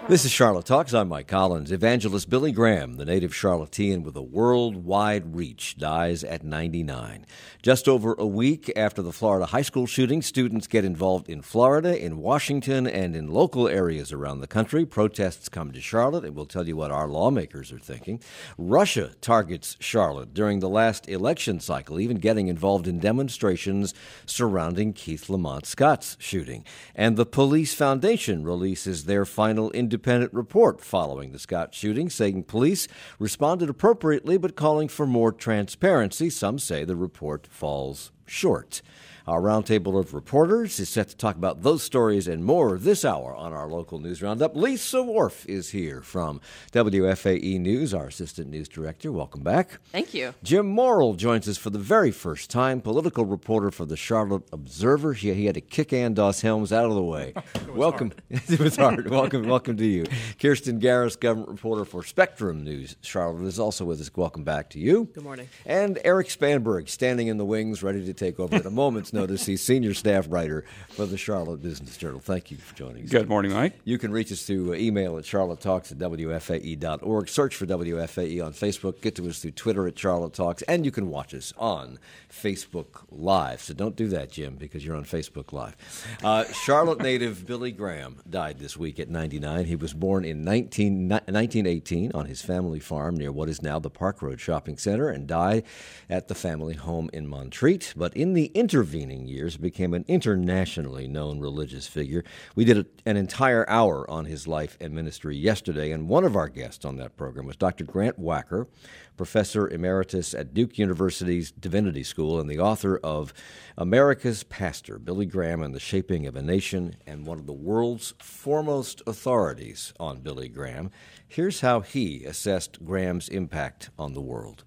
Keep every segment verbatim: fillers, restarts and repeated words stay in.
This is Charlotte Talks. I'm Mike Collins. Evangelist Billy Graham, the native Charlottean with a worldwide reach, dies at ninety-nine. Just over a week after the Florida high school shooting, students get involved in Florida, in Washington, and in local areas around the country. Protests come to Charlotte, and we'll tell you what our lawmakers are thinking. Russia targets Charlotte during the last election cycle, even getting involved in demonstrations surrounding Keith Lamont Scott's shooting. And the Police Foundation releases their final independent report following the Scott shooting, saying police responded appropriately but calling for more transparency. Some say the report falls short. Our roundtable of reporters is set to talk about those stories and more this hour on our local news roundup. Lisa Wharf is here from W F A E News, our assistant news director. Welcome back. Thank you. Jim Morrill joins us for the very first time, political reporter for the Charlotte Observer. He, he had to kick Ann Doss Helms out of the way. It was welcome. hard. It was hard. welcome, welcome to you. Kirsten Garris, government reporter for Spectrum News Charlotte, is also with us. Welcome back to you. Good morning. And Eric Spanberg, standing in the wings, ready to take over at a moment's notice. He's senior staff writer for the Charlotte Business Journal. Thank you for joining us. Good morning, Mike. You can reach us through email at charlotte talks at w f a e dot org. Search for W F A E on Facebook. Get to us through Twitter at Charlotte Talks. And you can watch us on Facebook Live. So don't do that, Jim, because you're on Facebook Live. Uh, Charlotte native Billy Graham died this week at ninety-nine. He was born in nineteen eighteen on his family farm near what is now the Park Road Shopping Center and died at the family home in Montreat. But in the intervening years, became an internationally known religious figure. We did a, an entire hour on his life and ministry yesterday, and one of our guests on that program was Doctor Grant Wacker, professor emeritus at Duke University's Divinity School and the author of America's Pastor, Billy Graham and the Shaping of a Nation, and one of the world's foremost authorities on Billy Graham. Here's how he assessed Graham's impact on the world.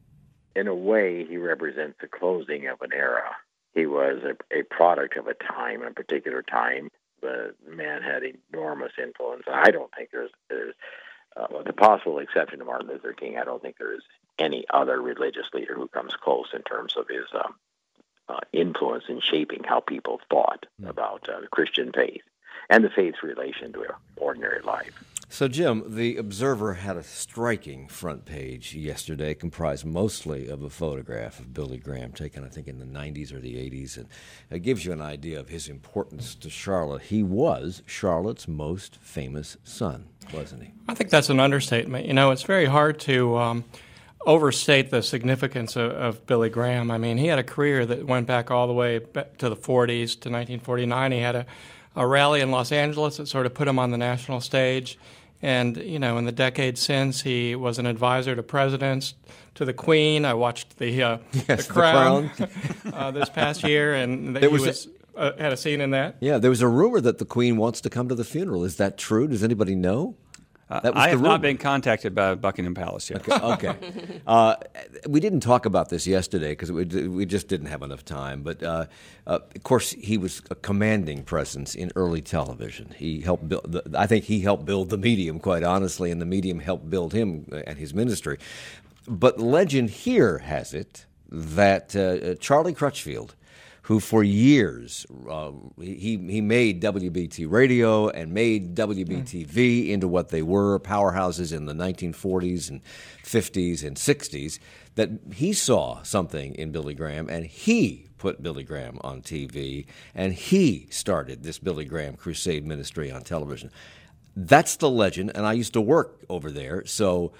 In a way, he represents the closing of an era. He was a, a product of a time, a particular time. The man had enormous influence. I don't think there's, there's uh, with the possible exception of Martin Luther King, I don't think there is any other religious leader who comes close in terms of his um, uh, influence in shaping how people thought mm. about uh, the Christian faith and the faith's relation to ordinary life. So, Jim, the Observer had a striking front page yesterday, comprised mostly of a photograph of Billy Graham, taken, I think, in the nineties or the eighties, and it gives you an idea of his importance to Charlotte. He was Charlotte's most famous son, wasn't he? I think that's an understatement. You know, it's very hard to um, overstate the significance of, of Billy Graham. I mean, he had a career that went back all the way back to the forties, to nineteen forty-nine. He had a, a rally in Los Angeles that sort of put him on the national stage. And, you know, in the decades since, he was an advisor to presidents, to the Queen. I watched the, uh, yes, the Crown, the Crown. uh, this past year, and there he was, was a, uh, had a scene in that. Yeah, there was a rumor that the Queen wants to come to the funeral. Is that true? Does anybody know? Uh, I have not been contacted by Buckingham Palace yet. Okay. okay. Uh, we didn't talk about this yesterday because we, we just didn't have enough time. But, uh, uh, of course, he was a commanding presence in early television. He helped build, the, I think he helped build the medium, quite honestly, and the medium helped build him and his ministry. But legend here has it that uh, Charlie Crutchfield, who for years, uh, he he made W B T Radio and made W B T V into what they were, powerhouses in the nineteen forties and fifties and sixties, that he saw something in Billy Graham, and he put Billy Graham on T V, and he started this Billy Graham Crusade ministry on television. That's the legend, and I used to work over there, so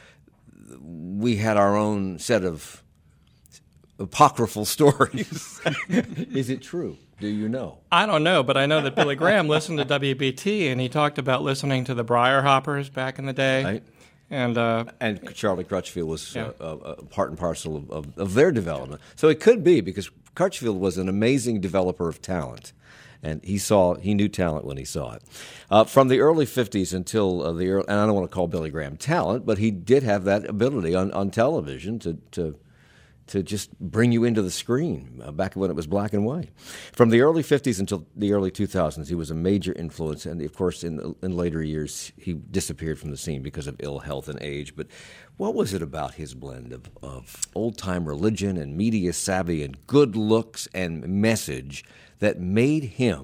we had our own set of apocryphal stories. Is it true? Do you know? I don't know, but I know that Billy Graham listened to W B T, and he talked about listening to the Briarhoppers back in the day. Right. And uh, and Charlie Crutchfield was yeah. uh, uh, part and parcel of, of, of their development. So it could be, because Crutchfield was an amazing developer of talent. And he saw, he knew talent when he saw it. Uh, from the early fifties until uh, the early, and I don't want to call Billy Graham talent, but he did have that ability on, on television to, to to just bring you into the screen uh, back when it was black and white. From the early fifties until the early two thousands, he was a major influence. And, of course, in, in later years, he disappeared from the scene because of ill health and age. But what was it about his blend of, of old-time religion and media savvy and good looks and message that made him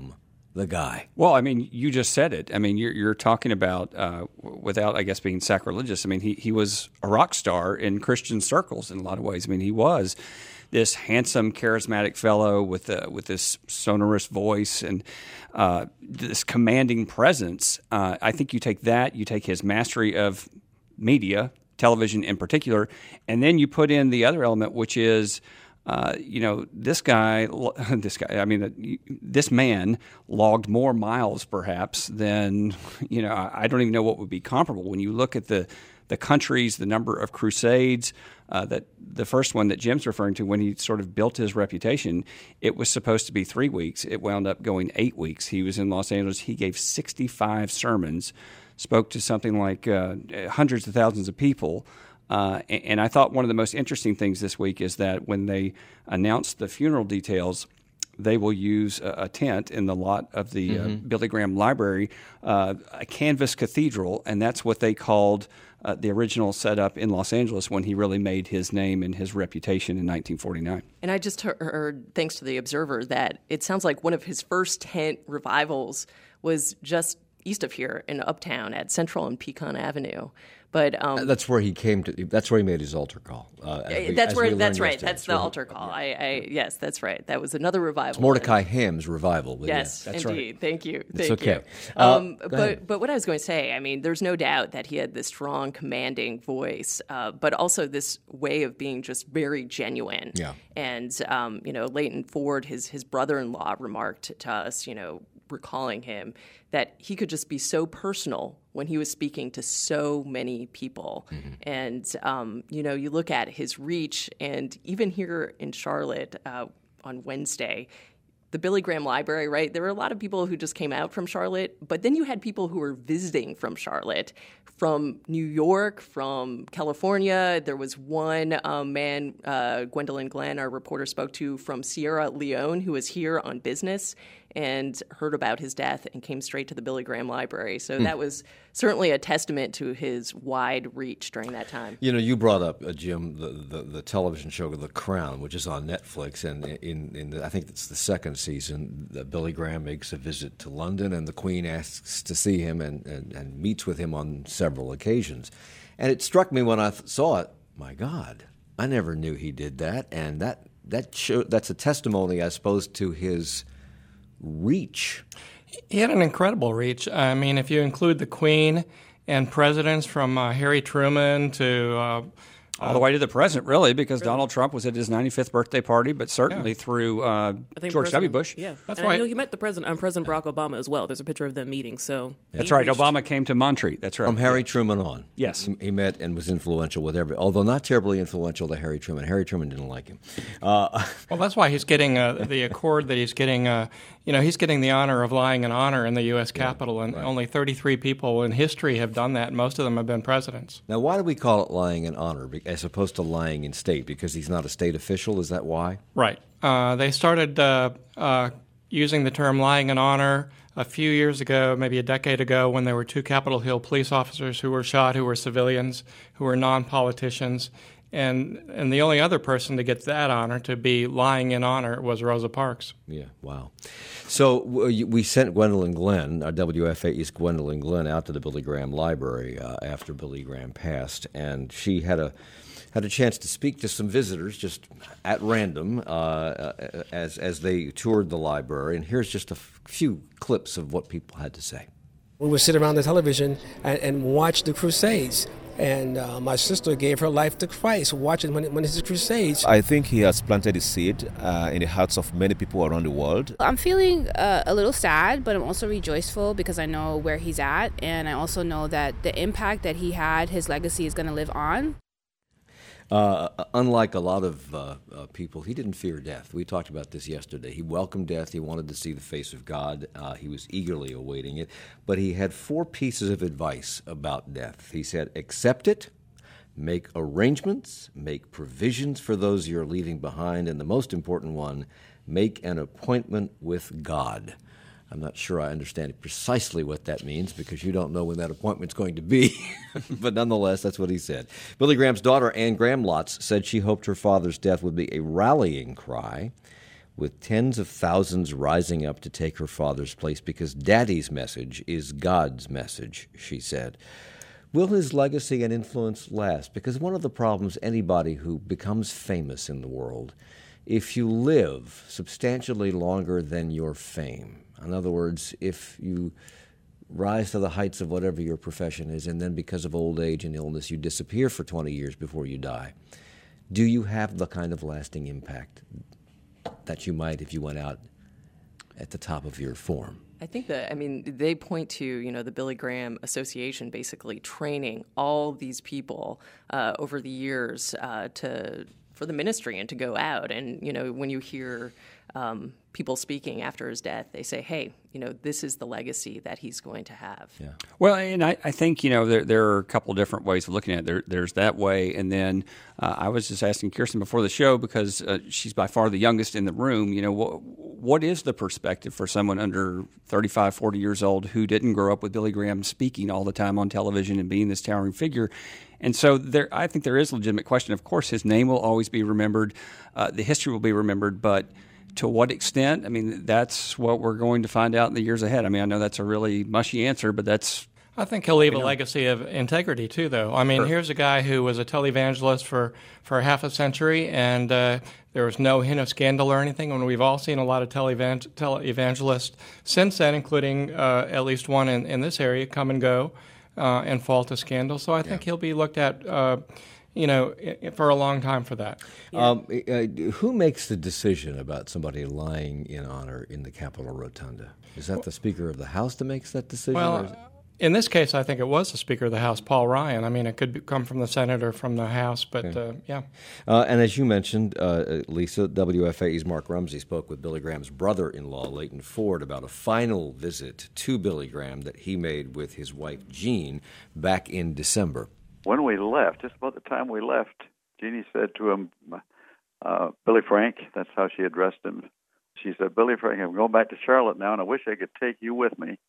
the guy. Well, I mean, you just said it. I mean, you're, you're talking about, uh, without, I guess, being sacrilegious, I mean, he, he was a rock star in Christian circles in a lot of ways. I mean, he was this handsome, charismatic fellow with uh, with this sonorous voice and uh, this commanding presence. Uh, I think you take that, you take his mastery of media, television in particular, and then you put in the other element, which is, uh, you know, this guy, this guy. I mean, this man logged more miles, perhaps, than you know. I don't even know what would be comparable when you look at the. The countries, the number of crusades, uh, that the first one that Jim's referring to, when he sort of built his reputation, it was supposed to be three weeks. It wound up going eight weeks. He was in Los Angeles. He gave sixty-five sermons, spoke to something like uh, hundreds of thousands of people. Uh, and, and I thought one of the most interesting things this week is that when they announced the funeral details, they will use a, a tent in the lot of the mm-hmm. uh, Billy Graham Library, uh, a canvas cathedral, and that's what they called uh, the original setup in Los Angeles when he really made his name and his reputation in nineteen forty-nine. And I just heard, thanks to the Observer, that it sounds like one of his first tent revivals was just east of here in Uptown at Central and Pecan Avenue. But um, that's where he came to. That's where he made his altar call. Uh, we, that's where. That's right. Yesterday. That's the altar call. I, I yes, that's right. That was another revival. It's Mordecai Ham's revival. But yes, yeah, that's indeed. Right. Thank you. It's Thank okay. you. Uh, um, but but what I was going to say, I mean, there's no doubt that he had this strong, commanding voice, uh, but also this way of being just very genuine. Yeah. And um, you know, Leighton Ford, his his brother-in-law, remarked to us, you know, recalling him, that he could just be so personal when he was speaking to so many people. Mm-hmm. And, um, you know, you look at his reach, and even here in Charlotte uh, on Wednesday, the Billy Graham Library, right? There were a lot of people who just came out from Charlotte, but then you had people who were visiting from Charlotte, from New York, from California. There was one um, man, uh, Gwendolyn Glenn, our reporter, spoke to from Sierra Leone, who was here on business and heard about his death and came straight to the Billy Graham Library. So mm. that was certainly a testament to his wide reach during that time. You know, you brought up, uh, Jim, the, the, the television show The Crown, which is on Netflix, and in, in the, I think it's the second season, the Billy Graham makes a visit to London, and the Queen asks to see him and, and, and meets with him on several occasions. And it struck me when I th- saw it, my God, I never knew he did that, and that, that show, that's a testimony, I suppose, to his reach. He had an incredible reach. I mean, if you include the Queen and presidents from uh, Harry Truman to uh, all the way to the present, really, because really? Donald Trump was at his ninety-fifth birthday party, but certainly yeah. through uh, George W. Bush. Yeah, that's and right. I know he met the president, um, President Barack Obama as well. There's a picture of them meeting. So that's right. Reached. Obama came to Montreat. That's right. From Harry Truman on. Yes, he, he met and was influential with every, although not terribly influential to Harry Truman. Harry Truman didn't like him. Uh, well, that's why he's getting uh, the accord that he's getting. Uh, you know, he's getting the honor of lying in honor in the U S Capitol, yeah, and right. only thirty-three people in history have done that, and most of them have been presidents. Now, why do we call it lying in honor as opposed to lying in state? Because he's not a state official? Is that why? Right. Uh, they started uh, uh, using the term lying in honor a few years ago, maybe a decade ago, when there were two Capitol Hill police officers who were shot, who were civilians, who were non-politicians. And and the only other person to get that honor, to be lying in honor, was Rosa Parks. Yeah, wow. So we sent Gwendolyn Glenn, our W F A E's Gwendolyn Glenn, out to the Billy Graham Library uh, after Billy Graham passed, and she had a had a chance to speak to some visitors just at random uh, as as they toured the library. And here's just a f- few clips of what people had to say. We would sit around the television and, and watch the Crusades. And uh, my sister gave her life to Christ watching one, one of his crusades. I think he has planted a seed uh, in the hearts of many people around the world. I'm feeling uh, a little sad, but I'm also rejoiceful because I know where he's at. And I also know that the impact that he had, his legacy is going to live on. Uh, unlike a lot of uh, uh, people, he didn't fear death. We talked about this yesterday. He welcomed death. He wanted to see the face of God. Uh, he was eagerly awaiting it. But he had four pieces of advice about death. He said, accept it, make arrangements, make provisions for those you're leaving behind, and the most important one, make an appointment with God. I'm not sure I understand precisely what that means because you don't know when that appointment's going to be. But nonetheless, that's what he said. Billy Graham's daughter, Anne Graham Lotz, said she hoped her father's death would be a rallying cry with tens of thousands rising up to take her father's place because Daddy's message is God's message, she said. Will his legacy and influence last? Because one of the problems anybody who becomes famous in the world, if you live substantially longer than your fame, in other words, if you rise to the heights of whatever your profession is, and then because of old age and illness you disappear for twenty years before you die, do you have the kind of lasting impact that you might if you went out at the top of your form? I think that, I mean, they point to, you know, the Billy Graham Association basically training all these people uh, over the years uh, to for the ministry and to go out. And, you know, when you hear um, people speaking after his death, they say, hey, you know, this is the legacy that he's going to have. Yeah. Well, and I, I think, you know, there, there are a couple different ways of looking at it. There, there's that way. And then uh, I was just asking Kirsten before the show, because uh, she's by far the youngest in the room, you know, what, what is the perspective for someone under thirty-five, forty years old who didn't grow up with Billy Graham speaking all the time on television and being this towering figure? And so there, I think there is a legitimate question. Of course, his name will always be remembered. Uh, the history will be remembered. But to what extent? I mean, that's what we're going to find out in the years ahead. I mean, I know that's a really mushy answer, but that's... I think he'll leave you a know. legacy of integrity, too, though. I mean, Sure. here's a guy who was a televangelist for, for half a century, and uh, there was no hint of scandal or anything. And we've all seen a lot of televangel- televangelists since then, including uh, at least one in, in this area, come and go uh, and fall to scandal. So I think Yeah. he'll be looked at... Uh, you know, for a long time for that. Yeah. Um, uh, who makes the decision about somebody lying in honor in the Capitol Rotunda? Is that the Speaker of the House that makes that decision? Well, or is it... in this case, I think it was the Speaker of the House, Paul Ryan. I mean, it could be, come from the Senate or from the House, but Okay. uh, yeah. Uh, and as you mentioned, uh, Lisa, W F A E's Mark Rumsey spoke with Billy Graham's brother-in-law, Leighton Ford, about a final visit to Billy Graham that he made with his wife, Jean, back in December. When we left, just about the time we left, Jeannie said to him, uh, Billy Frank, that's how she addressed him. She said, Billy Frank, I'm going back to Charlotte now, and I wish I could take you with me.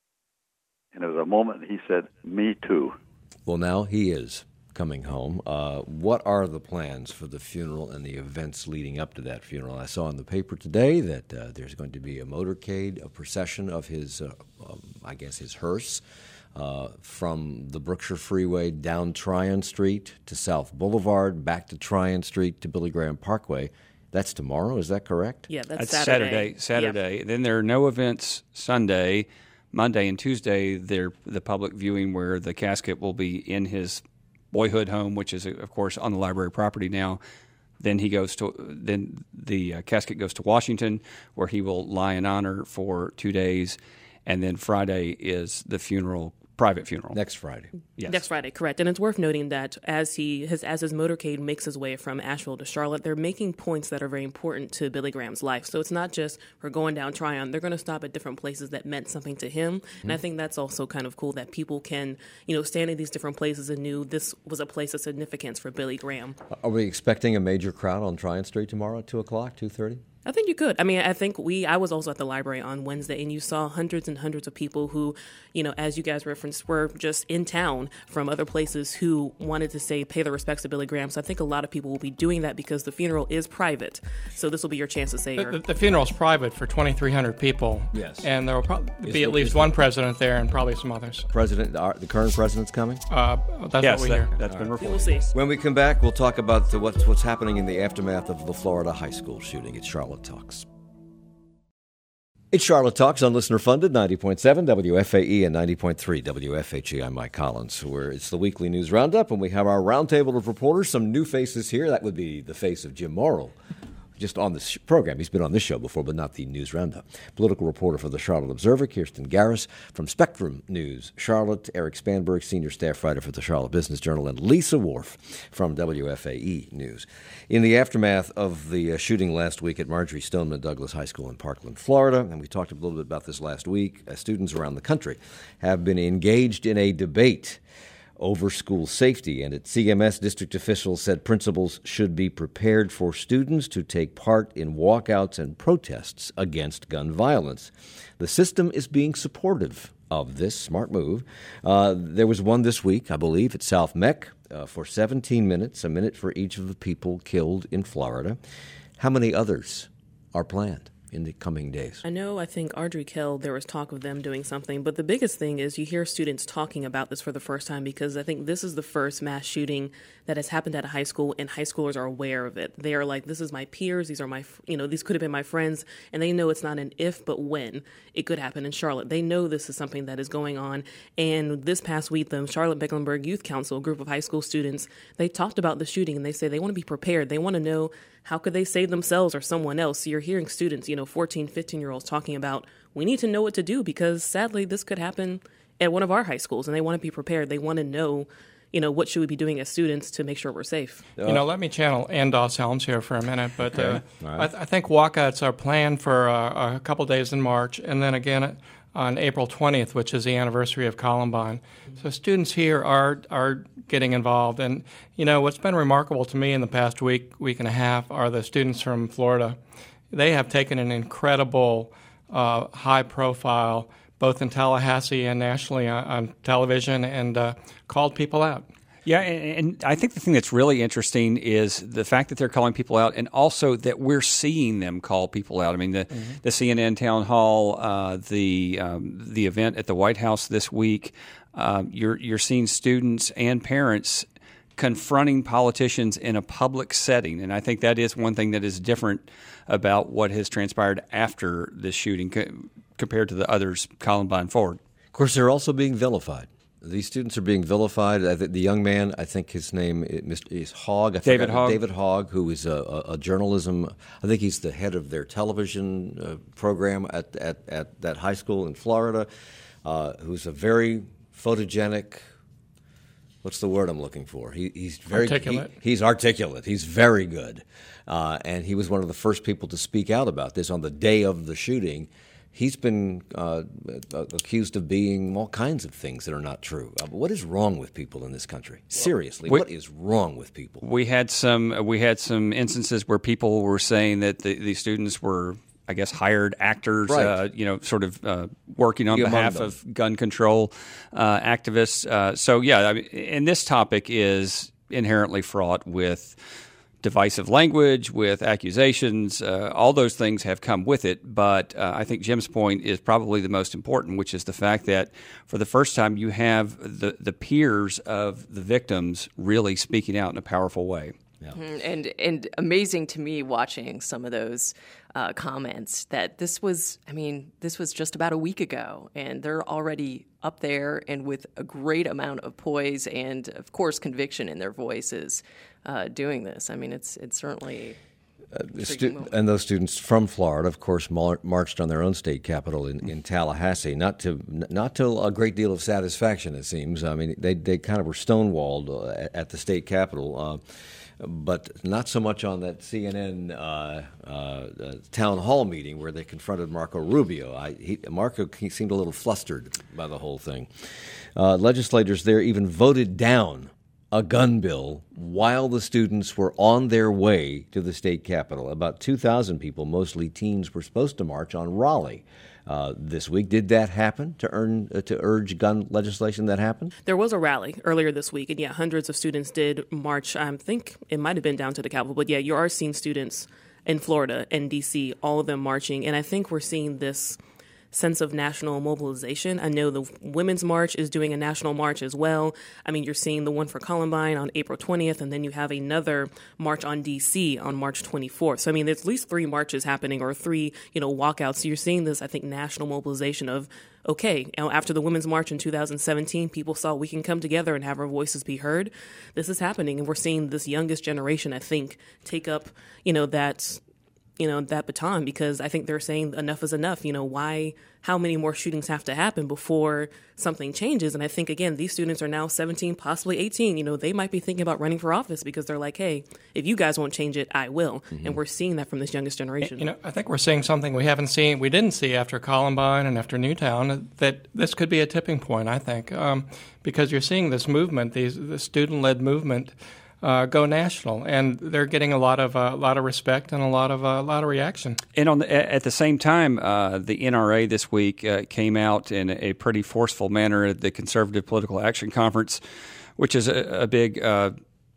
And there was a moment he said, me too. Well, now he is coming home. Uh, what are the plans for the funeral and the events leading up to that funeral? I saw in the paper today that uh, there's going to be a motorcade, a procession of his, uh, um, I guess, his hearse, Uh, from the Brookshire Freeway down Tryon Street to South Boulevard, back to Tryon Street to Billy Graham Parkway. That's tomorrow, is that correct? Yeah, that's, That's Saturday. Saturday. Saturday. Then there are no events Sunday, Monday, and Tuesday. They're the public viewing where the casket will be in his boyhood home, which is, of course, on the library property now. Then he goes to then the uh, casket goes to Washington, where he will lie in honor for two days, and then Friday is the funeral. Private funeral. Next Friday. Yes. Next Friday, correct. And it's worth noting that as he his as his motorcade makes his way from Asheville to Charlotte, they're making points that are very important to Billy Graham's life. So it's not just we're going down Tryon. They're going to stop at different places that meant something to him. Mm-hmm. And I think that's also kind of cool that people can, you know, stand in these different places and knew this was a place of significance for Billy Graham. Are we expecting a major crowd on Tryon Street tomorrow at two o'clock, two thirty? I think you could. I mean, I think we, I was also at the library on Wednesday, and you saw hundreds and hundreds of people who, you know, as you guys referenced, were just in town from other places who wanted to say, pay their respects to Billy Graham. So I think a lot of people will be doing that because the funeral is private. So this will be your chance to say, The, the, the funeral's private for twenty-three hundred people. Yes. And there will probably Is be the- at least is one the- president there and probably some others. President, our, the current president's coming? Uh, that's Yes, what we hear. that, that's been we'll reported. see. When we come back, we'll talk about the, what's, what's happening in the aftermath of the Florida high school shooting. It's Charlotte Talks. It's Charlotte Talks on Listener Funded, ninety point seven W F A E and ninety point three W F H E. I'm Mike Collins, where it's the weekly news roundup, and we have our roundtable of reporters, some new faces here. That would be the face of Jim Morrill, just on this program. He's been on this show before, but not the news roundup. Political reporter for the Charlotte Observer, Kirsten Garris. From Spectrum News, Charlotte, Eric Spanberg, senior staff writer for the Charlotte Business Journal, and Lisa Worf from W F A E News. In the aftermath of the uh, shooting last week at Marjorie Stoneman Douglas High School in Parkland, Florida, and we talked a little bit about this last week, uh, students around the country have been engaged in a debate over school safety, and at C M S, district officials said principals should be prepared for students to take part in walkouts and protests against gun violence. The system is being supportive of this smart move. Uh, there was one this week, I believe, at South Mech uh, for seventeen minutes, a minute for each of the people killed in Florida. How many others are planned in the coming days? I know, I think Ardrey Kell, there was talk of them doing something, but the biggest thing is you hear students talking about this for the first time because I think this is the first mass shooting that has happened at a high school, and high schoolers are aware of it. They are like, this is my peers, these are my, you know, these could have been my friends, and they know it's not an if, but when it could happen in Charlotte. They know this is something that is going on, and this past week, the Charlotte-Mecklenburg Youth Council, a group of high school students, they talked about the shooting, and they say they want to be prepared. They want to know how could they save themselves or someone else. So you're hearing students, you know, fourteen, fifteen-year-olds talking about, we need to know what to do because sadly this could happen at one of our high schools, and they want to be prepared. They want to know, you know, what should we be doing as students to make sure we're safe. You know, let me channel Andos Helms here for a minute, but okay. uh, right. I, th- I think walkouts are planned for uh, a couple days in March, and then again on April twentieth, which is the anniversary of Columbine. So students here are are getting involved. And, you know, what's been remarkable to me in the past week, week and a half are the students from Florida. They have taken an incredible uh, high profile, both in Tallahassee and nationally on, on television, and uh, called people out. Yeah, and, and I think the thing that's really interesting is the fact that they're calling people out, and also that we're seeing them call people out. I mean, the, mm-hmm. the C N N town hall, uh, the um, the event at the White House this week. Uh, you're you're seeing students and parents confronting politicians in a public setting, and I think that is one thing that is different about what has transpired after this shooting co- compared to the others Columbine forward. Of course, they're also being vilified. These students are being vilified. I think the young man, I think his name is Hogg. I David Hogg. David Hogg, who is a, a journalism. I think he's the head of their television uh, program at, at at that high school in Florida. Uh, who's a very photogenic. What's the word I'm looking for? He, he's very articulate. He, he's articulate. He's very good, uh, and he was one of the first people to speak out about this on the day of the shooting. He's been uh, accused of being all kinds of things that are not true. Uh, what is wrong with people in this country? Seriously, we, what is wrong with people? We had some we had some instances where people were saying that the, the students were, I guess, hired actors, right. uh, you know, sort of uh, working on Be behalf of gun control uh, activists. Uh, so, yeah, I mean, and this topic is inherently fraught with divisive language, with accusations. Uh, all those things have come with it. But uh, I think Jim's point is probably the most important, which is the fact that for the first time you have the, the peers of the victims really speaking out in a powerful way. Yeah. And and amazing to me watching some of those uh, comments that this was, I mean, this was just about a week ago, and they're already up there and with a great amount of poise and, of course, conviction in their voices uh, doing this. I mean, it's it's certainly. Uh, stu- and those students from Florida, of course, mar- marched on their own state capital in, in Tallahassee, not to not to a great deal of satisfaction, it seems. I mean, they they kind of were stonewalled uh, at the state capitol. Uh, But not so much on that C N N uh, uh, uh, town hall meeting where they confronted Marco Rubio. I, he, Marco he seemed a little flustered by the whole thing. Uh, legislators there even voted down a gun bill while the students were on their way to the state capitol. About two thousand people, mostly teens, were supposed to march on Raleigh Uh, this week. Did that happen to earn uh, to urge gun legislation that happened? There was a rally earlier this week, and yeah, hundreds of students did march. I think it might have been down to the Capitol, but yeah, you are seeing students in Florida and D C, all of them marching, and I think we're seeing this sense of national mobilization. I know the Women's March is doing a national march as well. I mean, you're seeing the one for Columbine on April twentieth, and then you have another march on D C on March twenty-fourth. So, I mean, there's at least three marches happening or three, you know, walkouts. So you're seeing this, I think, national mobilization of, okay, you know, after the Women's March in two thousand seventeen, people saw we can come together and have our voices be heard. This is happening, and we're seeing this youngest generation, I think, take up, you know, that you know, that baton, because I think they're saying enough is enough. You know, why, how many more shootings have to happen before something changes? And I think, again, these students are now seventeen, possibly eighteen. You know, they might be thinking about running for office because they're like, hey, if you guys won't change it, I will. Mm-hmm. And we're seeing that from this youngest generation. You know, I think we're seeing something we haven't seen, we didn't see after Columbine and after Newtown, that this could be a tipping point, I think, um, because you're seeing this movement, these the student-led movement, Uh, go national, and they're getting a lot of a uh, lot of respect and a lot of a uh, lot of reaction. And on the, at the same time, uh, the N R A this week uh, came out in a pretty forceful manner at the Conservative Political Action Conference, which is a, a big uh,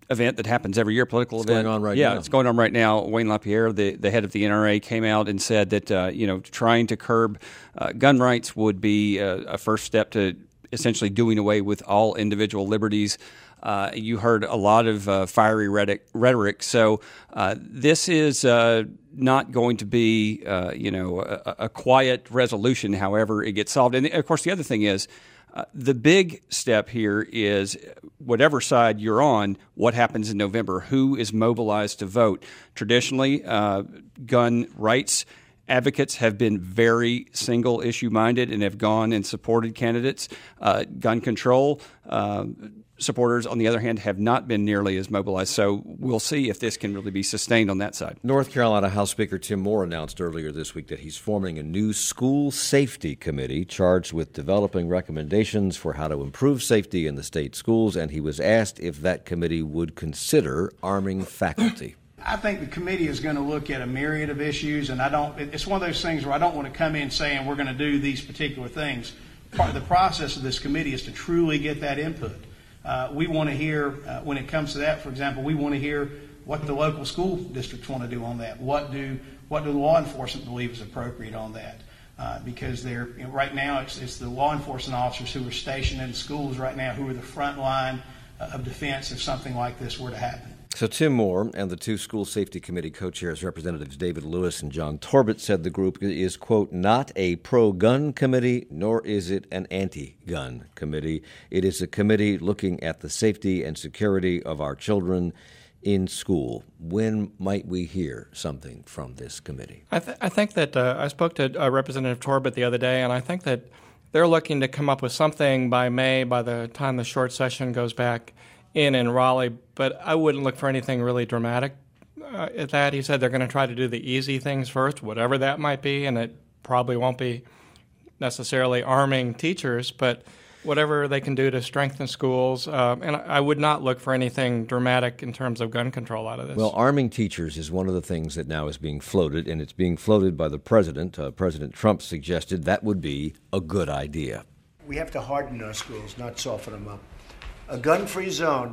event that happens every year, political it's event. going on right yeah, now. it's going on right now. Wayne LaPierre, the, the head of the N R A, came out and said that uh, you know trying to curb uh, gun rights would be a, a first step to essentially doing away with all individual liberties. Uh, you heard a lot of uh, fiery rhetoric. rhetoric. So uh, this is uh, not going to be, uh, you know, a, a quiet resolution. However, it gets solved. And of course, the other thing is uh, the big step here is whatever side you're on. What happens in November? Who is mobilized to vote? Traditionally, uh, gun rights advocates have been very single issue minded and have gone and supported candidates. Uh, gun control uh, supporters, on the other hand, have not been nearly as mobilized. So we'll see if this can really be sustained on that side. North Carolina House Speaker Tim Moore announced earlier this week that he's forming a new school safety committee charged with developing recommendations for how to improve safety in the state schools, and he was asked if that committee would consider arming faculty. I think the committee is going to look at a myriad of issues, and I don't. It's one of those things where I don't want to come in saying we're going to do these particular things. Part of the process of this committee is to truly get that input. Uh, we want to hear, uh, when it comes to that, for example, we want to hear what the local school districts want to do on that. What do what do law enforcement believe is appropriate on that? Uh, because they're you know, right now it's, it's the law enforcement officers who are stationed in schools right now who are the front line uh, of defense if something like this were to happen. So Tim Moore and the two school safety committee co-chairs, Representatives David Lewis and John Torbett, said the group is, quote, not a pro-gun committee, nor is it an anti-gun committee. It is a committee looking at the safety and security of our children in school. When might we hear something from this committee? I, th- I think that uh, I spoke to uh, Representative Torbett the other day, and I think that they're looking to come up with something by May, by the time the short session goes back in in Raleigh, but I wouldn't look for anything really dramatic uh, at that. He said they're going to try to do the easy things first, whatever that might be, and it probably won't be necessarily arming teachers, but whatever they can do to strengthen schools. Uh, and I would not look for anything dramatic in terms of gun control out of this. Well, arming teachers is one of the things that now is being floated, and it's being floated by the president. Uh, President Trump suggested that would be a good idea. We have to harden our schools, not soften them up. A gun-free zone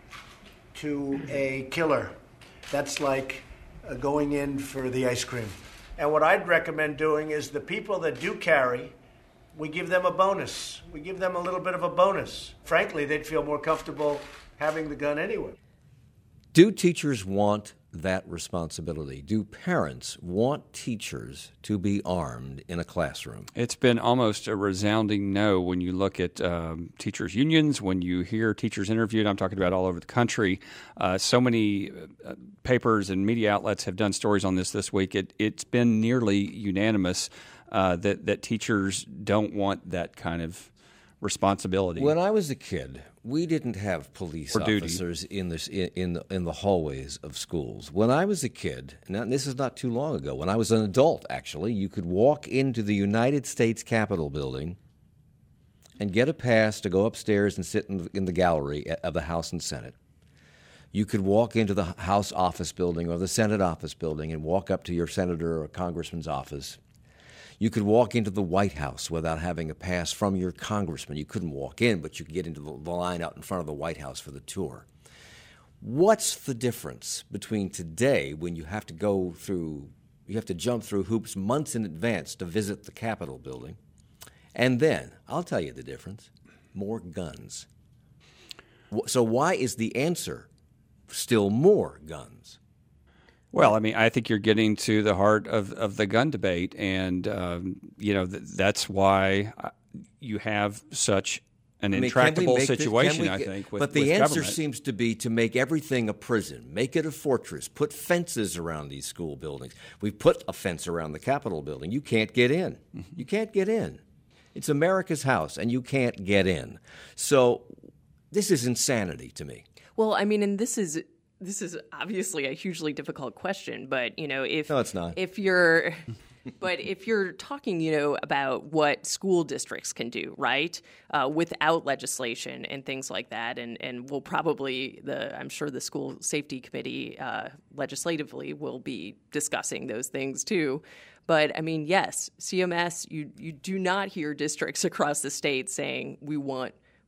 to a killer, that's like uh, going in for the ice cream. And what I'd recommend doing is the people that do carry, we give them a bonus. We give them a little bit of a bonus. Frankly, they'd feel more comfortable having the gun anyway. Do teachers want that responsibility? Do parents want teachers to be armed in a classroom? It's been almost a resounding no when you look at um, teachers' unions, when you hear teachers interviewed. I'm talking about all over the country. Uh, so many uh, papers and media outlets have done stories on this this week. It, it's been nearly unanimous uh, that, that teachers don't want that kind of responsibility. When I was a kid, we didn't have police For duty. officers in this in in the, in the hallways of schools. When I was a kid, and this is not too long ago, when I was an adult, actually, you could walk into the United States Capitol building and get a pass to go upstairs and sit in, in the gallery of the House and Senate. You could walk into the House office building or the Senate office building and walk up to your senator or congressman's office. You could walk into the White House without having a pass from your congressman. You couldn't walk in, but you could get into the, the line out in front of the White House for the tour. What's the difference between today, when you have to go through, you have to jump through hoops months in advance to visit the Capitol building, and then, I'll tell you the difference, more guns. So why is the answer still more guns? Well, I mean, I think you're getting to the heart of, of the gun debate, and um, you know th- that's why you have such an I mean, intractable situation. This, we, I think, with, but the with answer government. seems to be to make everything a prison, make it a fortress, put fences around these school buildings. We've put a fence around the Capitol building. You can't get in. Mm-hmm. You can't get in. It's America's house, and you can't get in. So this is insanity to me. Well, I mean, and this is. This is obviously a hugely difficult question, but you know, if no, it's not. If you're, but if you're talking, you know, about what school districts can do, right, uh, without legislation and things like that, and and we'll probably the I'm sure the school safety committee uh, legislatively will be discussing those things too. But I mean, yes, C M S, you you do not hear districts across the state saying we want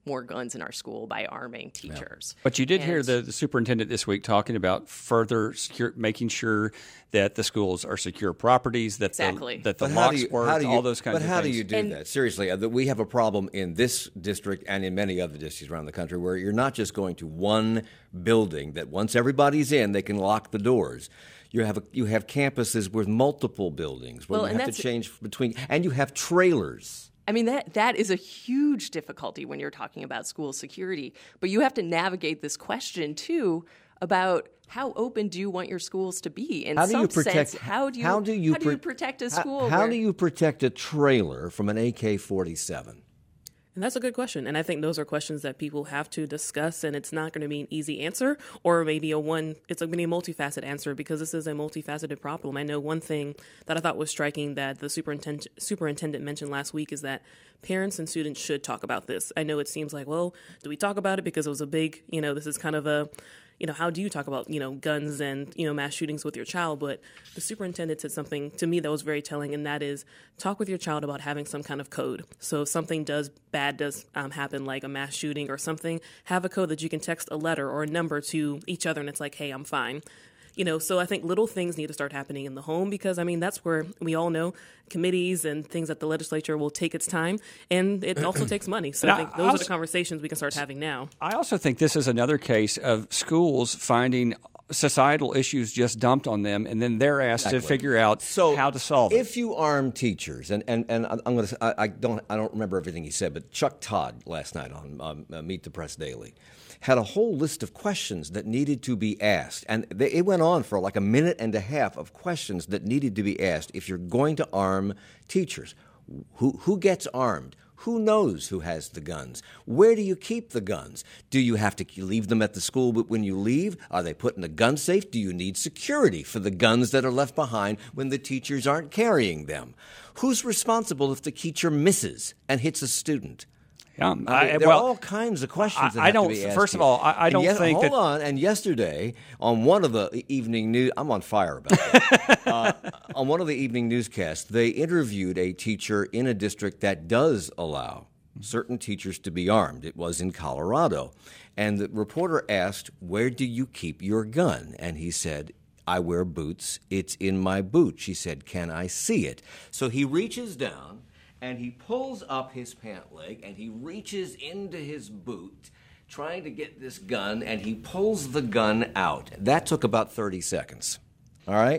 more guns in our school by arming teachers. Yeah. But you did and, hear the, the superintendent this week talking about further secure, making sure that the schools are secure properties, that exactly. the, that the but locks you, work, you, all those kinds but of things. But how do you do and, that? Seriously, uh, we have a problem in this district and in many other districts around the country where you're not just going to one building that once everybody's in, they can lock the doors. You have a, you have campuses with multiple buildings where well, you have to change between, and you have trailers. I mean, that that is a huge difficulty when you're talking about school security. But you have to navigate this question, too, about how open do you want your schools to be? In how do some you protect, sense, how do you, how do you, how do you protect a school? How, how where, do you protect a trailer from an A K forty-seven? And that's a good question. And I think those are questions that people have to discuss, and it's not going to be an easy answer or maybe a one, it's going to be a multifaceted answer because this is a multifaceted problem. I know one thing that I thought was striking that the superintendent, superintendent mentioned last week is that parents and students should talk about this. I know it seems like, well, do we talk about it because it was a big, you know, this is kind of a, you know, how do you talk about, you know, guns and, you know, mass shootings with your child? But the superintendent said something to me that was very telling, and that is talk with your child about having some kind of code. So if something does bad does um, happen, like a mass shooting or something, have a code that you can text a letter or a number to each other, and it's like, hey, I'm fine. You know, so I think little things need to start happening in the home because, I mean, that's where we all know committees and things that the legislature will take its time, and it also takes money. So I think those also, are the conversations we can start having now. I also think this is another case of schools finding societal issues just dumped on them, and then they're asked exactly. to figure out so how to solve it. If you arm teachers, and, and, and I'm going to, I don't, I don't remember everything he said, but Chuck Todd last night on um, uh, Meet the Press Daily had a whole list of questions that needed to be asked. And they, it went on for like a minute and a half of questions that needed to be asked if you're going to arm teachers. Who, who gets armed? Who knows who has the guns? Where do you keep the guns? Do you have to leave them at the school when you leave? Are they put in a gun safe? Do you need security for the guns that are left behind when the teachers aren't carrying them? Who's responsible if the teacher misses and hits a student? Yeah, I mean, I, there well, are all kinds of questions that I, have I don't. to be asked First here. of all, I, I don't yet, think hold that. on. And yesterday, on one of the evening news, I'm on fire about that. uh, on one of the evening newscasts, they interviewed a teacher in a district that does allow certain teachers to be armed. It was in Colorado, and the reporter asked, "Where do you keep your gun?" And he said, "I wear boots. It's in my boot." She said, "Can I see it?" So he reaches down. And he pulls up his pant leg, and he reaches into his boot, trying to get this gun, and he pulls the gun out. That took about thirty seconds, all right?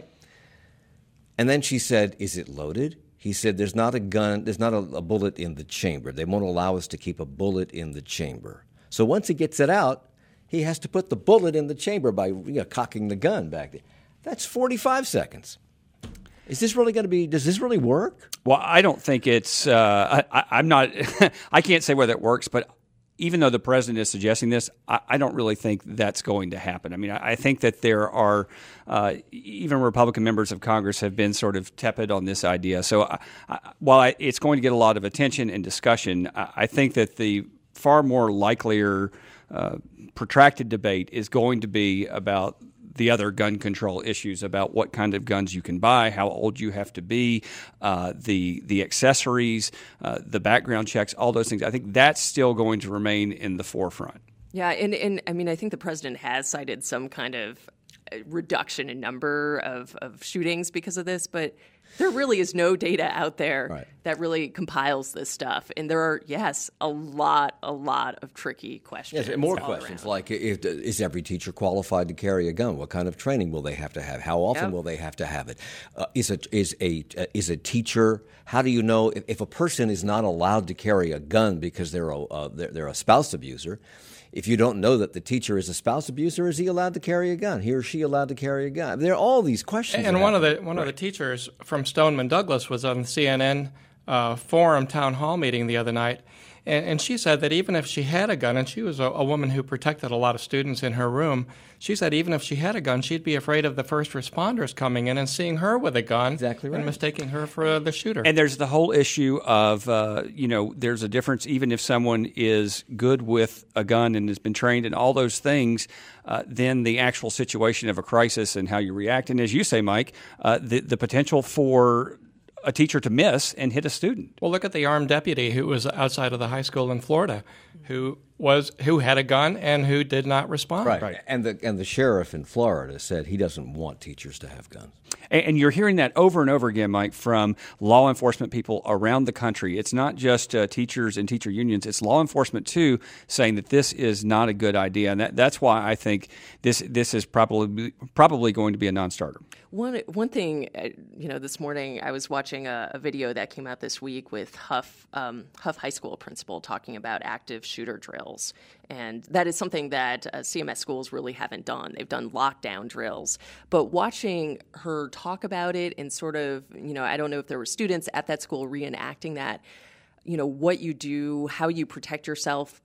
And then she said, "Is it loaded?" He said, "There's not a gun, there's not a, a bullet in the chamber. They won't allow us to keep a bullet in the chamber." So once he gets it out, he has to put the bullet in the chamber by you know, cocking the gun back there. That's forty-five seconds. Is this really going to be, does this really work? Well, I don't think it's, uh, I, I'm not, I can't say whether it works, but even though the president is suggesting this, I, I don't really think that's going to happen. I mean, I, I think that there are, uh, even Republican members of Congress have been sort of tepid on this idea. So I, I, while I, it's going to get a lot of attention and discussion, I, I think that the far more likelier uh, protracted debate is going to be about the other gun control issues, about what kind of guns you can buy, how old you have to be, uh, the the accessories, uh, the background checks, all those things. I think that's still going to remain in the forefront. Yeah, and, and I mean, I think the president has cited some kind of reduction in number of, of shootings because of this, but there really is no data out there right. that really compiles this stuff. And there are, yes, a lot, a lot of tricky questions. Yes, and more questions around. Like, if, is every teacher qualified to carry a gun? What kind of training will they have to have? How often yep. will they have to have it? Uh, is a is a uh, is a teacher? How do you know if, if a person is not allowed to carry a gun because they're a uh, they're, they're a spouse abuser? If you don't know that the teacher is a spouse abuser, is he allowed to carry a gun? He or she allowed to carry a gun? There are all these questions. And one of the one right. of the teachers from Stoneman Douglas was on the C N N uh, Forum town hall meeting the other night, and, and she said that even if she had a gun, and she was a, a woman who protected a lot of students in her room, she said even if she had a gun, she'd be afraid of the first responders coming in and seeing her with a gun exactly right. and mistaking her for uh, the shooter. And there's the whole issue of, uh, you know, there's a difference even if someone is good with a gun and has been trained and all those things, uh, then the actual situation of a crisis and how you react. And as you say, Mike, uh, the, the potential for a teacher to miss and hit a student. Well, look at the armed deputy who was outside of the high school in Florida, who was who had a gun and who did not respond. Right, right. And the and the sheriff in Florida said he doesn't want teachers to have guns. And, and you're hearing that over and over again, Mike, from law enforcement people around the country. It's not just uh, teachers and teacher unions; it's law enforcement too, saying that this is not a good idea, and that, that's why I think this this is probably probably going to be a non-starter. One one thing, you know, this morning I was watching a, a video that came out this week with Huff um, Huff High School principal talking about active shooter drills, and that is something that uh, C M S schools really haven't done. They've done lockdown drills, but watching her talk about it and sort of, you know, I don't know if there were students at that school reenacting that, you know, what you do, how you protect yourself.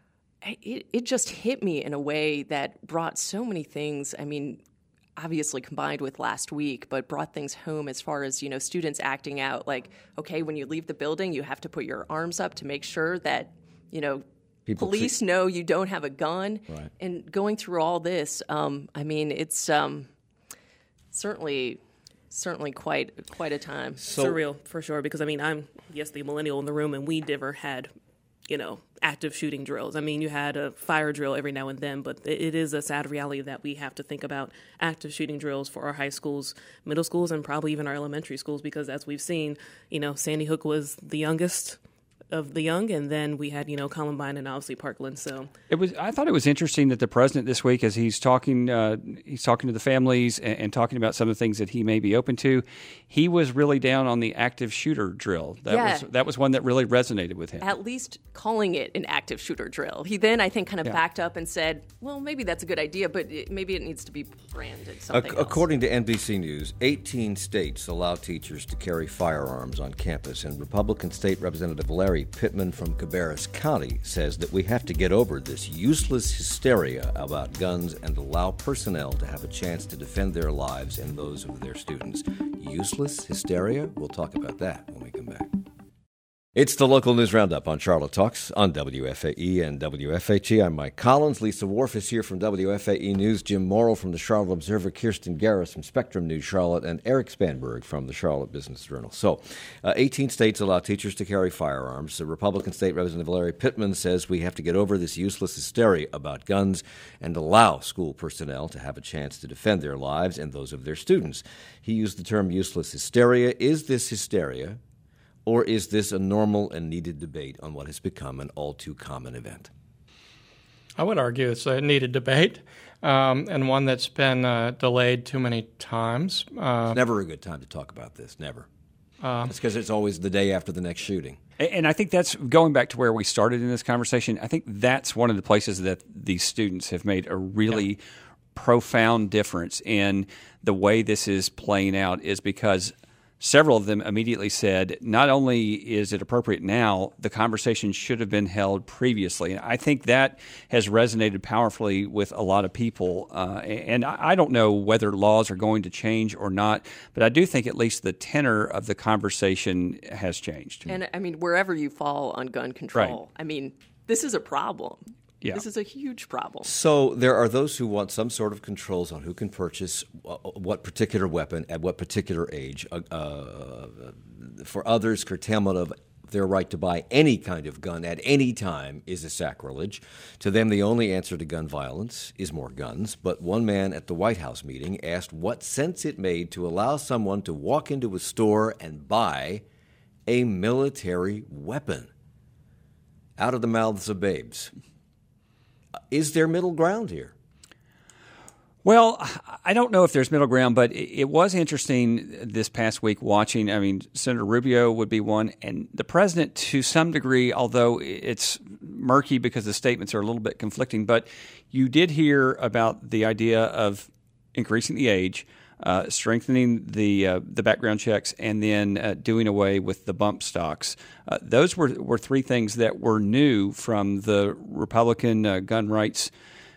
It, it just hit me in a way that brought so many things. I mean, obviously combined with last week, but brought things home as far as, you know, students acting out like, okay, when you leave the building, you have to put your arms up to make sure that, you know, People police see- know you don't have a gun. Right. And going through all this, um, I mean, it's um, certainly... Certainly quite quite a time. So, surreal, for sure, because, I mean, I'm, yes, the millennial in the room, and we never had, you know, active shooting drills. I mean, you had a fire drill every now and then, but it is a sad reality that we have to think about active shooting drills for our high schools, middle schools, and probably even our elementary schools, because as we've seen, you know, Sandy Hook was the youngest of the young, and then we had, you know, Columbine and obviously Parkland. So it was. I thought it was interesting that the president this week, as he's talking, uh, he's talking to the families and, and talking about some of the things that he may be open to. He was really down on the active shooter drill. That yeah. was that was one that really resonated with him. At least calling it an active shooter drill. He then, I think, kind of yeah. backed up and said, "Well, maybe that's a good idea, but it, maybe it needs to be branded something." Ac- according to N B C News, eighteen states allow teachers to carry firearms on campus, and Republican State Representative Larry Pittman from Cabarrus County says that we have to get over this useless hysteria about guns and allow personnel to have a chance to defend their lives and those of their students. Useless hysteria? We'll talk about that when we come back. It's the local news roundup on Charlotte Talks on W F A E and W F H E. I'm Mike Collins. Lisa Wharf is here from W F A E News. Jim Morrill from the Charlotte Observer. Kirsten Garris from Spectrum News Charlotte. And Eric Spanberg from the Charlotte Business Journal. So, uh, eighteen states allow teachers to carry firearms. The Republican State Representative Larry Pittman says we have to get over this useless hysteria about guns and allow school personnel to have a chance to defend their lives and those of their students. He used the term useless hysteria. Is this hysteria? Or is this a normal and needed debate on what has become an all-too-common event? I would argue it's a needed debate, um, and one that's been uh, delayed too many times. Uh, it's never a good time to talk about this, never. Uh, it's because it's always the day after the next shooting. And I think that's, going back to where we started in this conversation, I think that's one of the places that these students have made a really yeah. profound difference in the way this is playing out, is because several of them immediately said, not only is it appropriate now, the conversation should have been held previously. And I think that has resonated powerfully with a lot of people. Uh, and I don't know whether laws are going to change or not, but I do think at least the tenor of the conversation has changed. And I mean, wherever you fall on gun control, right. I mean, this is a problem. Yeah. This is a huge problem. So there are those who want some sort of controls on who can purchase what particular weapon at what particular age. Uh, uh, for others, curtailment of their right to buy any kind of gun at any time is a sacrilege. To them, the only answer to gun violence is more guns. But one man at the White House meeting asked what sense it made to allow someone to walk into a store and buy a military weapon out of the mouths of babes. Is there middle ground here? Well, I don't know if there's middle ground, but it was interesting this past week watching. I mean, Senator Rubio would be one, and the president to some degree, although it's murky because the statements are a little bit conflicting, but you did hear about the idea of increasing the age, uh, strengthening the uh, the background checks, and then uh, doing away with the bump stocks. Uh, those were, were three things that were new from the Republican uh, gun rights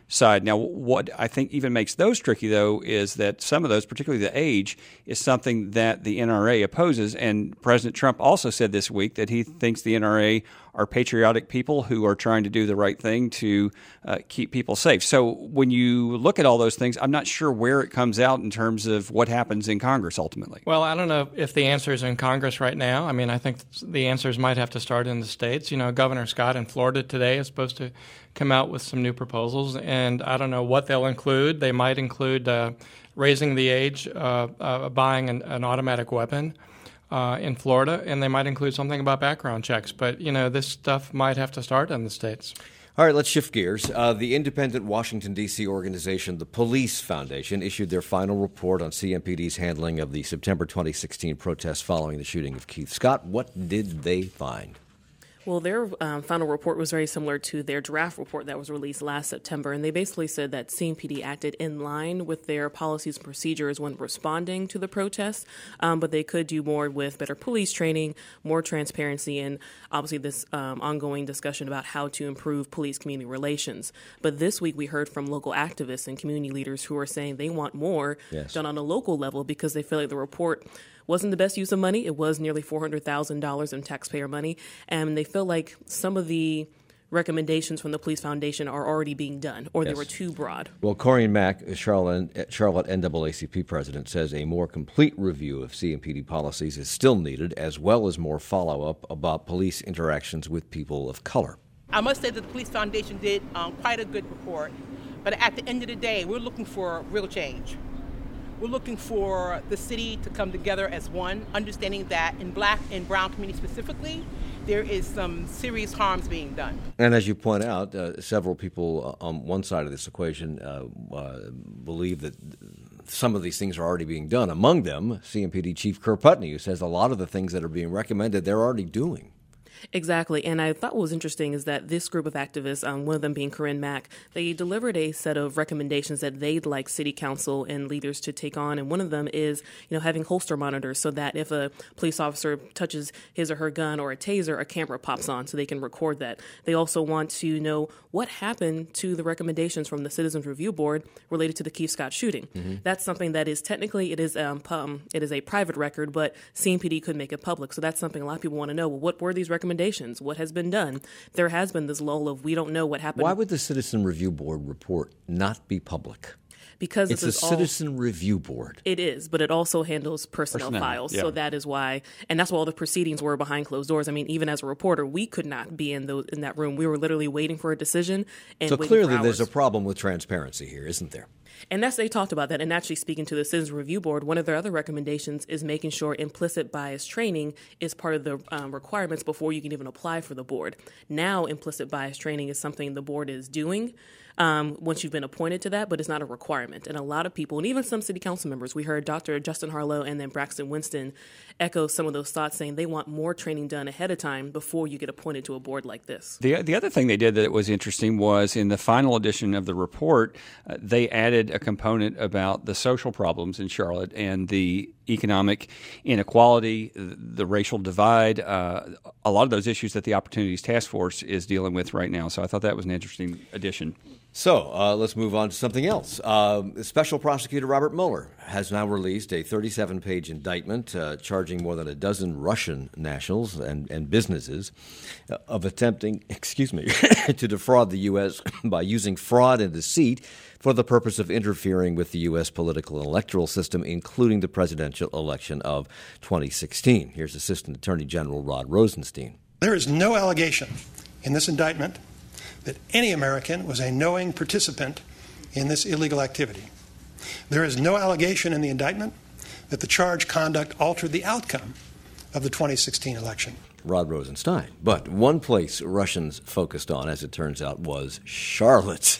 side. Now, what I think even makes those tricky, though, is that some of those, particularly the age, is something that the N R A opposes. And President Trump also said this week that he thinks the N R A are patriotic people who are trying to do the right thing to uh, keep people safe. So when you look at all those things, I'm not sure where it comes out in terms of what happens in Congress ultimately. Well, I don't know if the answer is in Congress right now. I mean, I think the answers might have to start in the states. You know, Governor Scott in Florida today is supposed to come out with some new proposals, and I don't know what they'll include. They might include uh, raising the age uh, uh, buying an, an automatic weapon uh, in Florida, and they might include something about background checks. But, you know, this stuff might have to start in the states. All right, let's shift gears. Uh, the independent Washington, D C organization, the Police Foundation, issued their final report on C M P D's handling of the September twenty sixteen protests following the shooting of Keith Scott. What did they find? Well, their um, final report was very similar to their draft report that was released last September, and they basically said that C M P D acted in line with their policies and procedures when responding to the protests, um, but they could do more with better police training, more transparency, and obviously this um, ongoing discussion about how to improve police-community relations. But this week we heard from local activists and community leaders who are saying they want more yes. done on a local level because they feel like the report wasn't the best use of money. It was nearly four hundred thousand dollars in taxpayer money, and they feel like some of the recommendations from the Police Foundation are already being done, or yes. they were too broad. Well, Corrine Mack, Charlotte, Charlotte N double A C P president, says a more complete review of C M P D policies is still needed, as well as more follow-up about police interactions with people of color. I must say that the Police Foundation did um, quite a good report, but at the end of the day, we're looking for real change. We're looking for the city to come together as one, understanding that in black and brown communities specifically, there is some serious harms being done. And as you point out, uh, several people on one side of this equation uh, uh, believe that some of these things are already being done. Among them, C M P D Chief Kerr Putney, who says a lot of the things that are being recommended, they're already doing. Exactly. And I thought what was interesting is that this group of activists, um, one of them being Corrine Mack, they delivered a set of recommendations that they'd like city council and leaders to take on. And one of them is, you know, having holster monitors so that if a police officer touches his or her gun or a taser, a camera pops on so they can record that. They also want to know what happened to the recommendations from the Citizens Review Board related to the Keith Scott shooting. Mm-hmm. That's something that is technically, it is um, um, it is a private record, but C M P D could make it public. So that's something a lot of people want to know. Well, what were these recommendations? What has been done? There has been this lull of we don't know what happened. Why would the Citizen Review Board report not be public? Because it's a Citizen all, Review Board. It is, but it also handles personnel, personnel files. Yeah. So that is why, and that's why all the proceedings were behind closed doors. I mean, even as a reporter, we could not be in those in that room. We were literally waiting for a decision. And so clearly there's a problem with transparency here, isn't there? And that's, they talked about that. And actually speaking to the Citizens Review Board, one of their other recommendations is making sure implicit bias training is part of the um, requirements before you can even apply for the board. Now implicit bias training is something the board is doing um, once you've been appointed to that, but it's not a requirement. And a lot of people, and even some city council members, we heard Doctor Justin Harlow and then Braxton Winston echo some of those thoughts, saying they want more training done ahead of time before you get appointed to a board like this. The, the other thing they did that was interesting was in the final edition of the report, uh, they added a component about the social problems in Charlotte and the economic inequality, the racial divide, uh, a lot of those issues that the Opportunities Task Force is dealing with right now. So I thought that was an interesting addition. So uh, let's move on to something else. Uh, Special Prosecutor Robert Mueller has now released a thirty-seven page indictment uh, charging more than a dozen Russian nationals and, and businesses uh, of attempting, excuse me, to defraud the U S by using fraud and deceit for the purpose of interfering with the U S political and electoral system, including the presidential election of twenty sixteen. Here's Assistant Attorney General Rod Rosenstein. There is no allegation in this indictment that any American was a knowing participant in this illegal activity. There is no allegation in the indictment that the charged conduct altered the outcome of the twenty sixteen election. Rod Rosenstein. But one place Russians focused on, as it turns out, was Charlotte,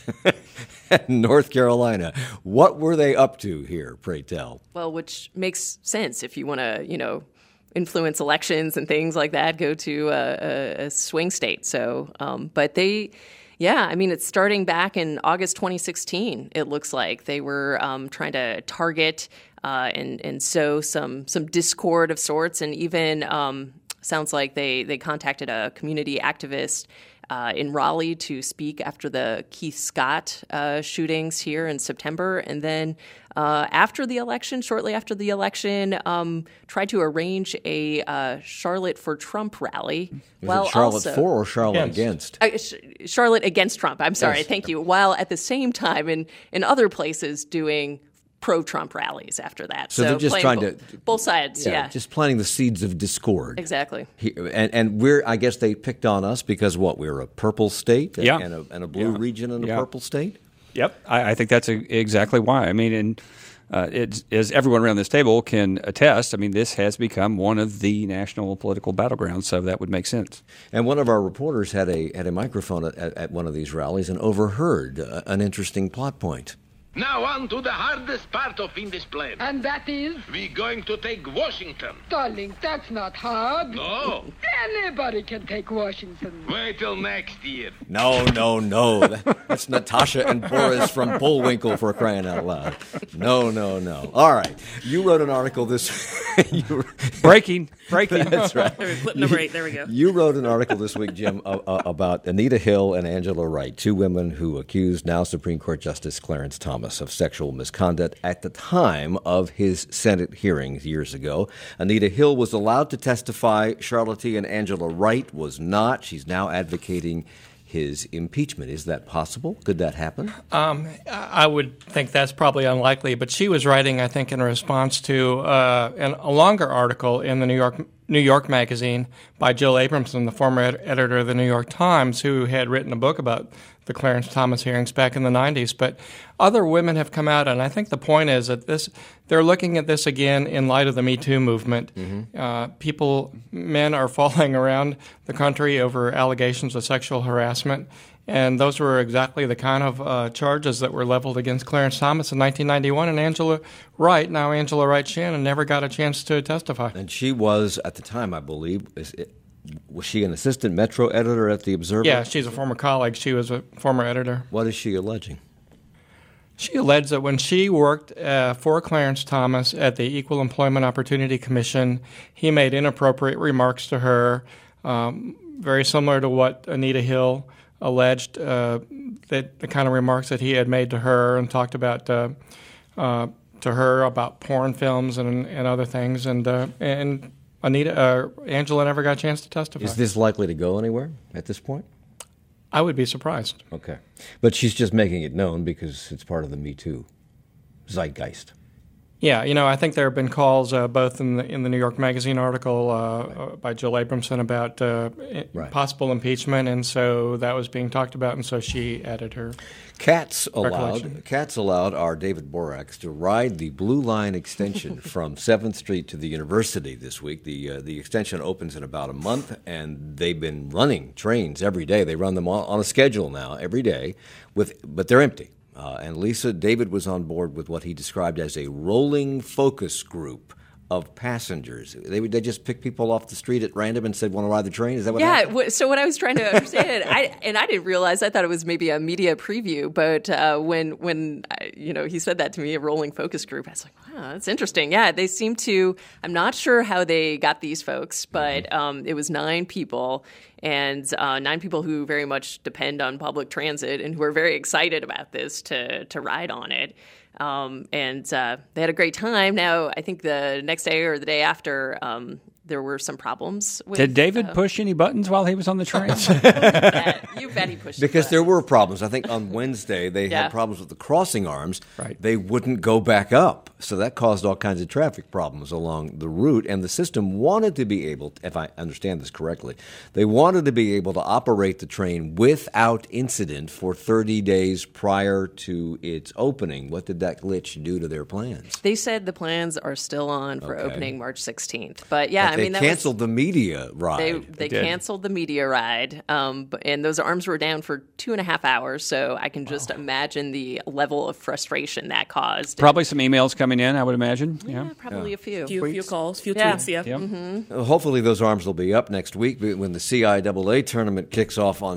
North Carolina. What were they up to here, pray tell? Well, which makes sense if you want to, you know, influence elections and things like that, go to a, a, a swing state. So, um, but they, yeah, I mean, it's starting back in August twenty sixteen, it looks like. They were um, trying to target uh, and, and sow some, some discord of sorts, and even um, sounds like they, they contacted a community activist uh, in Raleigh to speak after the Keith Scott uh, shootings here in September. And then uh, after the election, shortly after the election, um, tried to arrange a uh, Charlotte for Trump rally. Was while it Charlotte also, for or Charlotte against? against? Uh, Charlotte against Trump. I'm sorry. Yes. Thank you. While at the same time in, in other places doing pro-Trump rallies after that. So, So, they're just playing trying bo- to both sides, yeah. just planting the seeds of discord. Exactly. He- and and we're I guess they picked on us because what, we're a purple state Yeah. and a and a blue Yeah. region and a Yeah. purple state. Yep, I, I think that's a, exactly why. I mean, and uh, it's, as everyone around this table can attest, I mean, this has become one of the national political battlegrounds, so that would make sense. And one of our reporters had a had a microphone at, at one of these rallies and overheard uh, an interesting plot point. Now on to the hardest part of in this plan. And that is? We're going to take Washington. Darling, that's not hard. No. Anybody can take Washington. Wait till next year. No, no, no. That, that's Natasha and Boris from Bullwinkle, for crying out loud. No, no, no. All right. You wrote an article this you, breaking, breaking. That's right. Flip number eight. There we go. You wrote an article this week, Jim, uh, uh, about Anita Hill and Angela Wright, two women who accused now Supreme Court Justice Clarence Thomas of sexual misconduct at the time of his Senate hearings years ago. Anita Hill was allowed to testify. Charlotte and Angela Wright was not. She's now advocating his impeachment. Is that possible? Could that happen? Um, I would think that's probably unlikely, but she was writing, I think, in response to uh, an, a longer article in the New York New York Magazine by Jill Abramson, the former ed- editor of the New York Times, who had written a book about the Clarence Thomas hearings back in the nineties. But other women have come out, and I think the point is that this they're looking at this again in light of the Me Too movement. Mm-hmm. Uh, people, men are falling around the country over allegations of sexual harassment. And those were exactly the kind of uh, charges that were leveled against Clarence Thomas in nineteen ninety-one. And Angela Wright, now Angela Wright Shannon, never got a chance to testify. And she was, at the time, I believe, is it, was she an assistant Metro editor at The Observer? Yeah, she's a former colleague. She was a former editor. What is she alleging? She alleged that when she worked uh, for Clarence Thomas at the Equal Employment Opportunity Commission, he made inappropriate remarks to her, um, very similar to what Anita Hill alleged, uh, that the kind of remarks that he had made to her, and talked about uh, uh, to her about porn films and, and other things, and uh, and Anita uh, Angela never got a chance to testify. Is this likely to go anywhere at this point? I would be surprised. Okay, but she's just making it known because it's part of the Me Too zeitgeist. Yeah, you know, I think there have been calls uh, both in the in the New York Magazine article uh, right. uh, by Jill Abramson about uh, right. possible impeachment, and so that was being talked about, and so she added her. Cats allowed Cats allowed our David Borax to ride the Blue Line extension from seventh Street to the University this week. The uh, the extension opens in about a month, and they've been running trains every day. They run them on, on a schedule now every day, with but they're empty. Uh, and Lisa, David was on board with what he described as a rolling focus group of passengers. They would they just pick people off the street at random and said, "Want to ride the train?" Is that what yeah, happened? Yeah. So what I was trying to understand, I, and I didn't realize, I thought it was maybe a media preview, but uh, when when you know he said that to me, a rolling focus group, I was like, "Wow, that's interesting." Yeah, they seem to. I'm not sure how they got these folks, but mm-hmm. um, it was nine people. And uh, nine people who very much depend on public transit and who are very excited about this to to ride on it. Um, and uh, they had a great time. Now, I think the next day or the day after, um, there were some problems with... Did David uh, push any buttons while he was on the train? you, bet. you bet he pushed Because the there were problems. I think on Wednesday they yeah. had problems with the crossing arms. Right. They wouldn't go back up. So that caused all kinds of traffic problems along the route. And the system wanted to be able, if I understand this correctly, they wanted to be able to operate the train without incident for thirty days prior to its opening. What did that glitch do to their plans? They said the plans are still on for Okay. opening March sixteenth. But yeah, But I they mean, that canceled was, the media ride. They they, they canceled the media ride, um, and those arms were down for two and a half hours. So I can just wow. imagine the level of frustration that caused. Probably some emails coming in, I would imagine. Yeah, yeah. probably yeah. a few. Few, few calls, few yeah. tweets, yeah. Yep. Mm-hmm. Uh, hopefully those arms will be up next week when the C I A A tournament kicks off on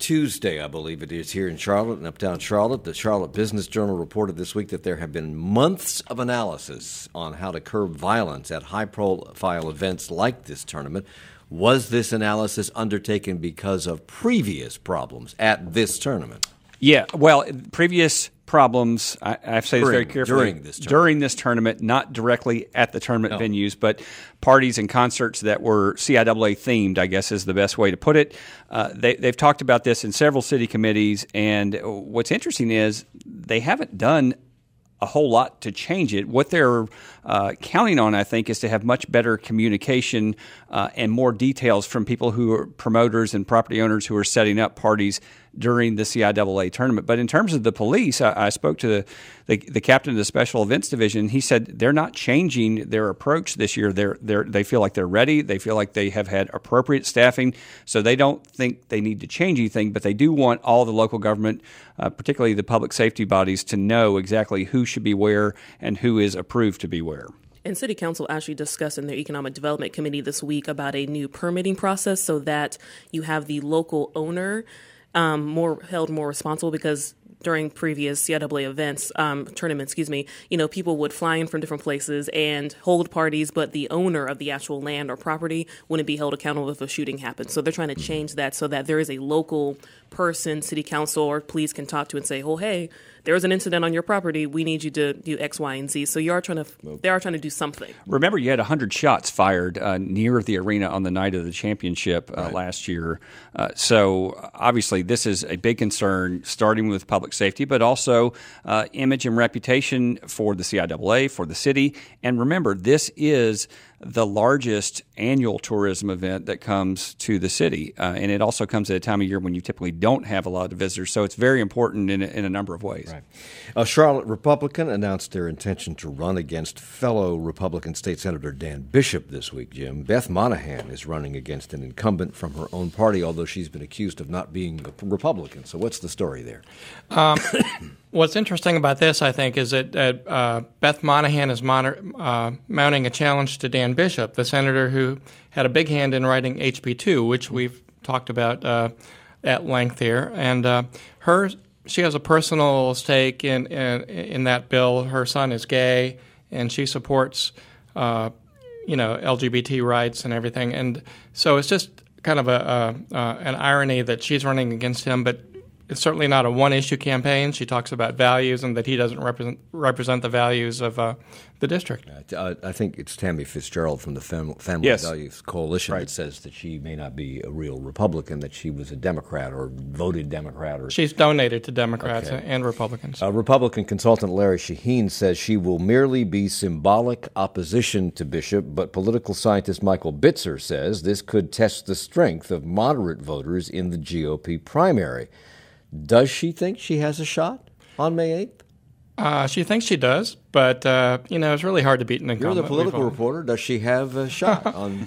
Tuesday, I believe it is, here in Charlotte and uptown Charlotte. The Charlotte Business Journal reported this week that there have been months of analysis on how to curb violence at high-profile events like this tournament. Was this analysis undertaken because of previous problems at this tournament? Yeah, well, previous problems, I, I have to say this during, very carefully. During this tournament. During this tournament, not directly at the tournament no. venues, but parties and concerts that were C I A A themed, I guess is the best way to put it. Uh, they, they've talked about this in several city committees, and what's interesting is they haven't done a whole lot to change it. What they're uh, counting on, I think, is to have much better communication uh, and more details from people who are promoters and property owners who are setting up parties during the C I A A tournament. But in terms of the police, I, I spoke to the, the the captain of the Special Events Division. He said they're not changing their approach this year. They're they're they feel like they're ready. They feel like they have had appropriate staffing, so they don't think they need to change anything. But they do want all the local government, uh, particularly the public safety bodies, to know exactly who should be where and who is approved to be where. And City Council actually discussed in their Economic Development Committee this week about a new permitting process so that you have the local owner um, more held more responsible, because during previous C I A A events, um, tournaments, excuse me, you know, people would fly in from different places and hold parties, but the owner of the actual land or property wouldn't be held accountable if a shooting happened. So they're trying to change that so that there is a local person, city council or police can talk to and say, oh, hey, there was an incident on your property. We need you to do X, Y, and Z. So you are trying to, they are trying to do something. Remember, you had one hundred shots fired uh, near the arena on the night of the championship uh, right. last year. Uh, so obviously this is a big concern, starting with public safety, but also uh, image and reputation for the C I A A, for the city. And remember, this is the largest annual tourism event that comes to the city. Uh, and it also comes at a time of year when you typically don't have a lot of visitors. So it's very important in a, in a number of ways. Right. A Charlotte Republican announced their intention to run against fellow Republican State Senator Dan Bishop this week, Jim. Beth Monahan is running against an incumbent from her own party, although she's been accused of not being a Republican. So what's the story there? Um, what's interesting about this, I think, is that uh, Beth Monahan is mon- uh, mounting a challenge to Dan Bishop, the senator who had a big hand in writing H B two, which we've talked about uh, at length here. And uh, her, she has a personal stake in, in in that bill. Her son is gay, and she supports, uh, you know, L G B T rights and everything. And so it's just kind of a, a uh, an irony that she's running against him, but it's certainly not a one-issue campaign. She talks about values and that he doesn't represent represent the values of uh, the district. Uh, I think it's Tammy Fitzgerald from the Fam- Family yes. Values Coalition right. that says that she may not be a real Republican, that she was a Democrat or voted Democrat. Or She's donated to Democrats okay. and Republicans. Uh, Republican consultant Larry Shaheen says she will merely be symbolic opposition to Bishop, but political scientist Michael Bitzer says this could test the strength of moderate voters in the G O P primary. Does she think she has a shot on May eighth? Uh, she thinks she does, but, uh, you know, it's really hard to beat an incumbent. You're the political reporter. Does she have a shot on?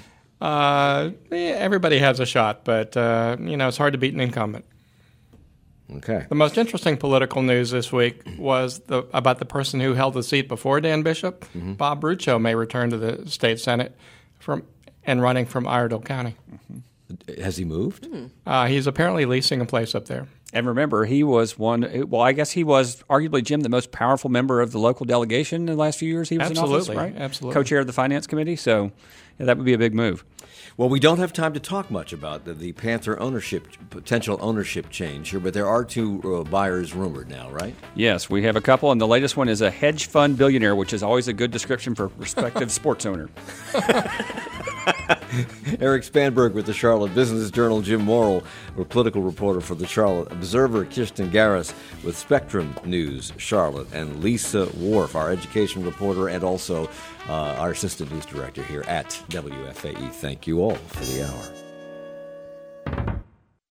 uh, yeah, everybody has a shot, but, uh, you know, it's hard to beat an incumbent. Okay. The most interesting political news this week was the, about the person who held the seat before Dan Bishop. Mm-hmm. Bob Rucho may return to the state Senate from and running from Iredell County. Mm-hmm. Has he moved? Mm-hmm. Uh, he's apparently leasing a place up there. And remember, he was one, well, I guess he was arguably, Jim, the most powerful member of the local delegation in the last few years he was Absolutely. in office, right? Absolutely. Co-chair of the Finance Committee, so yeah, that would be a big move. Well, we don't have time to talk much about the, the Panther ownership, potential ownership change here, but there are two uh, buyers rumored now, right? Yes, we have a couple, and the latest one is a hedge fund billionaire, which is always a good description for a prospective sports owner. Eric Spanberg with the Charlotte Business Journal, Jim Morrill, a political reporter for the Charlotte Observer, Kirsten Garris with Spectrum News Charlotte, and Lisa Wharf, our education reporter and also uh, our assistant news director here at W F A E. Thank you all for the hour.